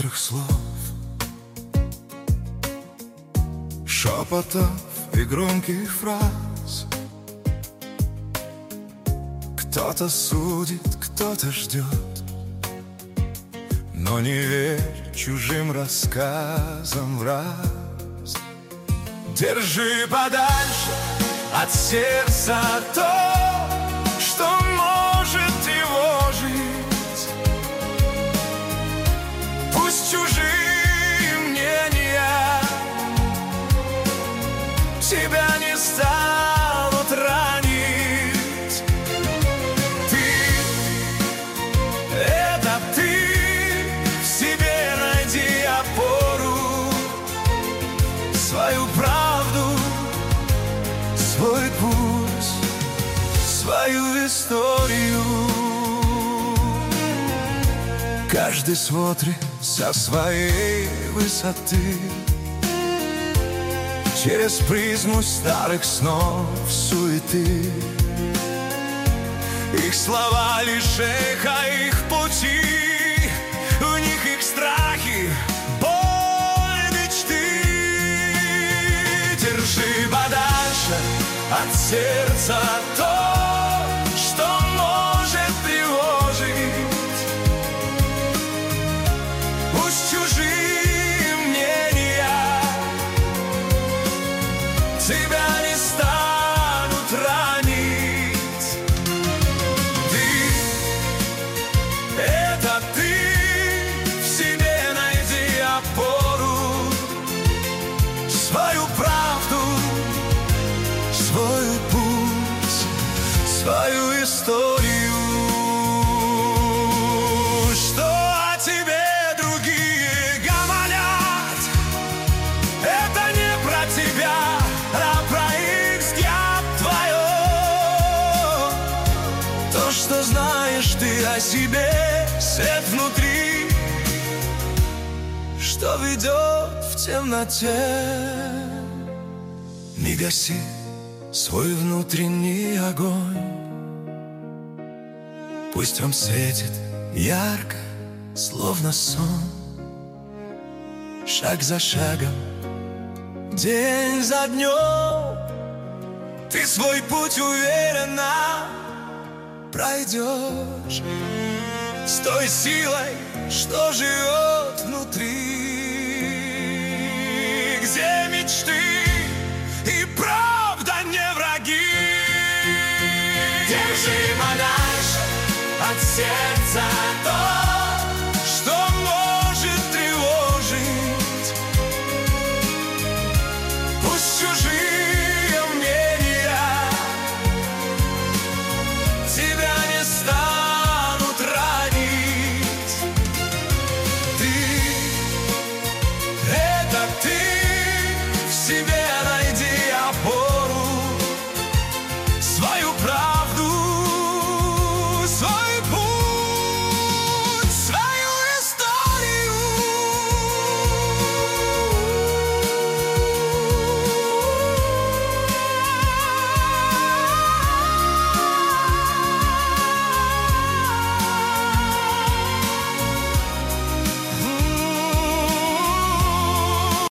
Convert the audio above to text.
добрых слов, шепотов и громких фраз. Кто-то судит, кто-то ждет, но не верь чужим рассказам в раз. Держи подальше от сердца то, что может тревожить. Пусть чужие мнения тебя не станут ранить. Ты — это ты, в себе найди опору, свою правду, свой путь, свою историю. Каждый смотрит со своей высоты, через призму старых снов суеты. Их слова лишь эхо их пути, в них их страхи, боль, мечты. Держи подальше от сердца то, что может тревожить. Пусть чужие мнения тебя не станут ранить. Ты — это ты, в себе найди опору, свою правду, свой путь, свою историю. Что о тебе другие гомонят, это не про тебя, а про их взгляд твое. То, что знаешь ты о себе, свет внутри, что ведет в темноте. Не гаси свой внутренний огонь, пусть он светит ярко, словно сон. Шаг за шагом, день за днем, ты свой путь уверенно пройдешь с той силой, что живет внутри, где мечты и правда не враги. Держи подальше от сердца то,